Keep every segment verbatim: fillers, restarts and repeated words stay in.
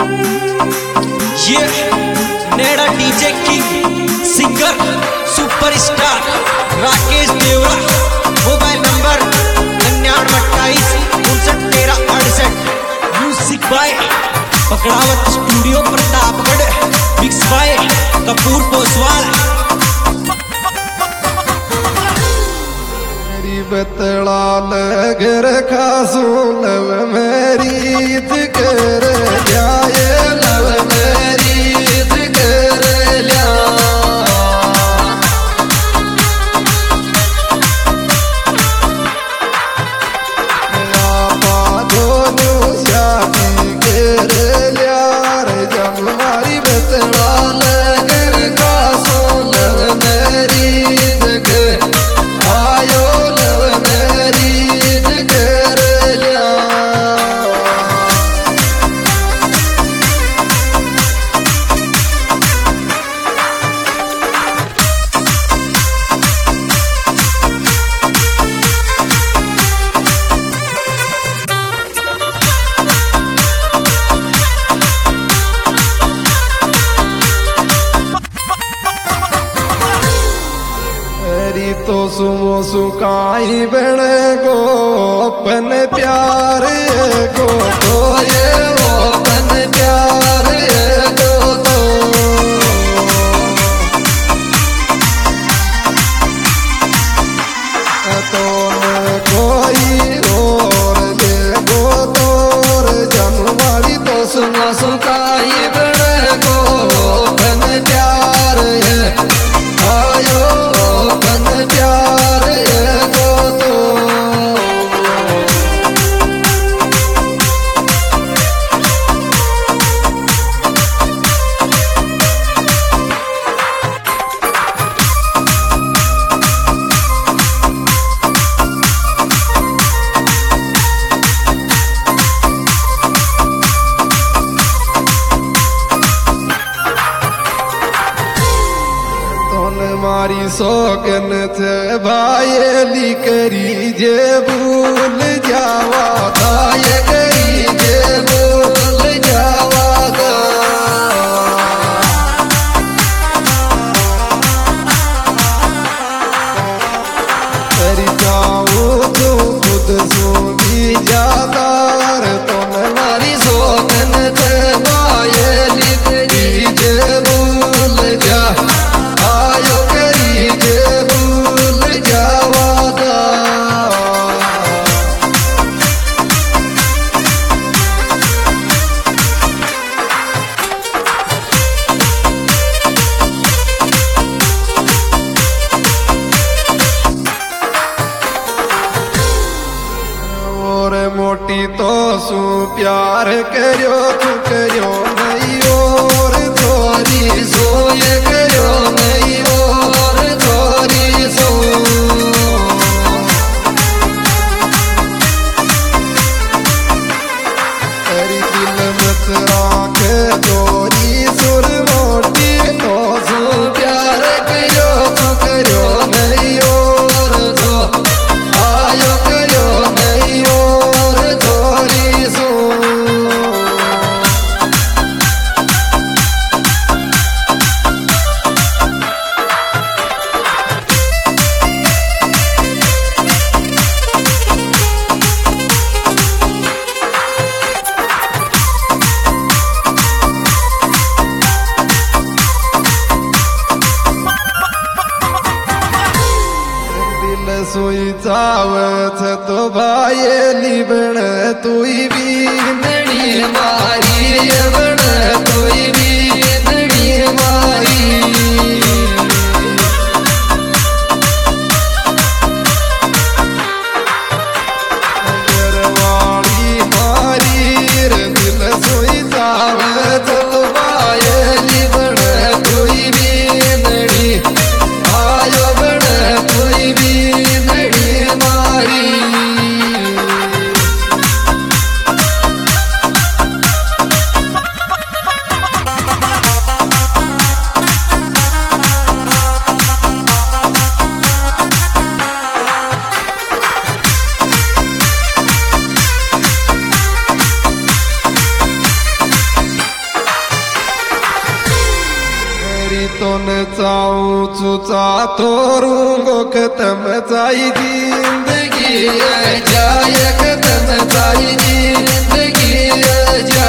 ये नेड़ा DJ king singer superstar Rakesh Devra. Mobile number निन्यानवे अट्ठाईस उनसठ तेरह अड़सठ। Music by Pakdawat studio Pratapgarh. Mix by Kapoor Poswal. बतला लगर खासू लव मेरी कर जाए लव मेरी कर लिया दोनों शादी कर लिया जब हमारी बतला लगर खासू लव मेरी कर आयो तो सुमो सुकाई बन गो अपन प्यार गो तो ये वो अपन प्यार गो तो तो कोई और ले गो तोर जनवारी तो सुमो सुकाई बन गो अपन प्यार आयो प्यार गो तो मारी सोगन थे भाई करी जे भूल जावा भाई करी जे भूल जावा करी जाऊँ तो खुद सूंगी जादार तो मारी सोगन थे भाई करी जे भूल जा आयो करी जे भूल जावादा और मोटी तो सू प्यार करो तू करो नहीं और थोड़ी सोए करो नहीं और थोड़ी सो तेरी दिल मत राख दोरी सुर मोटी तो सू प्यार करो तू करो नहीं और तो आयो करो नहीं और थोड़ी सो सोई चावत तो भाई लिबण तुई भी नड़ी मारी बण तुई भी नड़ी मारी वाली मारी दिल सोई चावत तो भाई लिबण तुई भी नड़ी आयो बण तुई भी नड़ी मारी न चाहूं चुचा तोरू गोखतम चाई जिंदगी जाय खतम चाई जिंदगी जा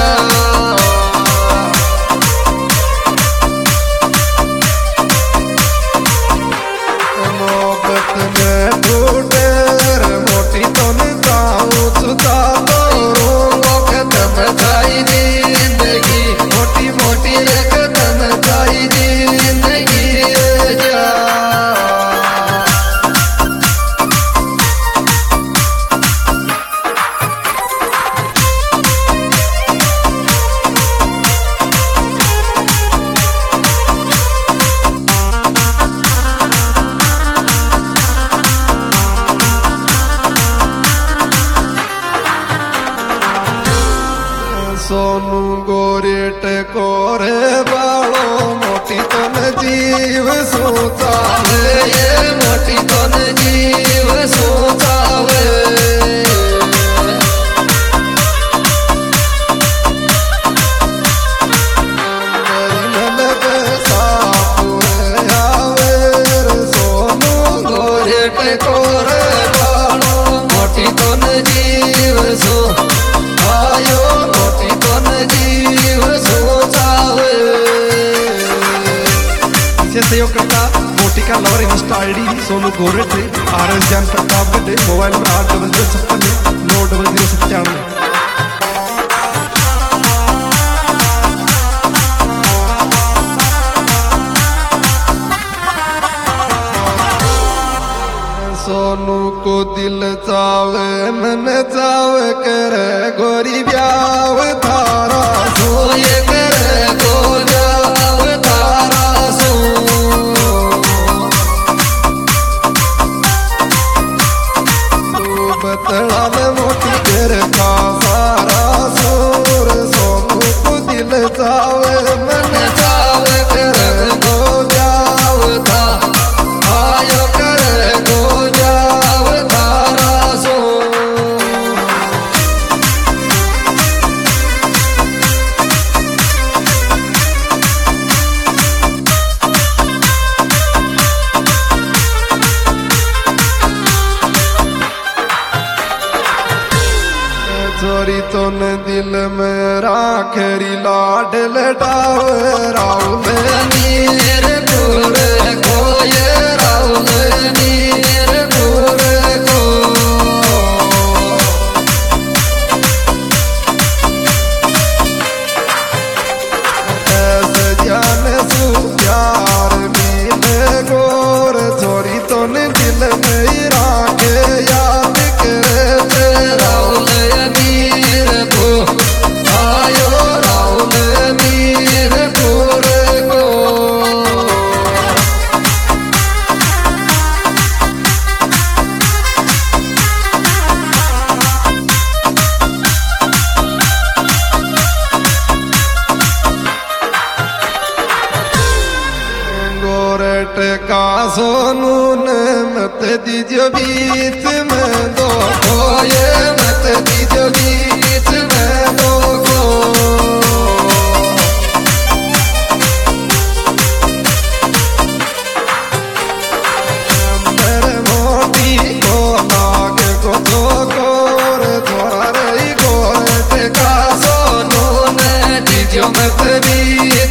मोहब्बत में टूटर मोटी तो न चाहूं चुचा तोरू गोखतम चाई जिंदगी मोटी मोटी खतम चाई जिंदगी जा सोनू गोरेट कोरे बालो मोटी तो न जीव सोचावे ये मोटी तो न जीव सोचावे ननद सापुरे आवे सोनू गोरेट कोरे बालो मोटी तो न जीव सो आयो जीव सोचावे इसे सहयोग करता मोटी का लवर इंस्टा आईडी सोनू गोरेट आर एस जान प्रतापगढ़ मोबाइल नंबर आठ डबल जीरो छप्पन नौ डबल जीरो सत्तानवे। सोनू को दिल चावे मन चावे करे गोरी ब्याव थारा सो ये करे गो ब्याव थारा सो तू बतला ले मोटी कर का सारा सोर सोनू को दिल चावे मन चावे करे गो ब्याव था आयो करे गो चोरी तो न दिल में राखरी लाड लटाव राहुल नीर पुर को ये राहुल नीर पुर को ऐसे जान सु प्यार मिले गोर चोरी तो न दिल में राखे याद करे राहुल आयो राहुल मीर पुर को गोरेट का सोनू ने मत दीजियो बीच में दो ये मत दीजियो बीच में दो मोटी को लागे को तो गोर थोड़ा रही गोरेट का सोनू ने दीजियो मत भी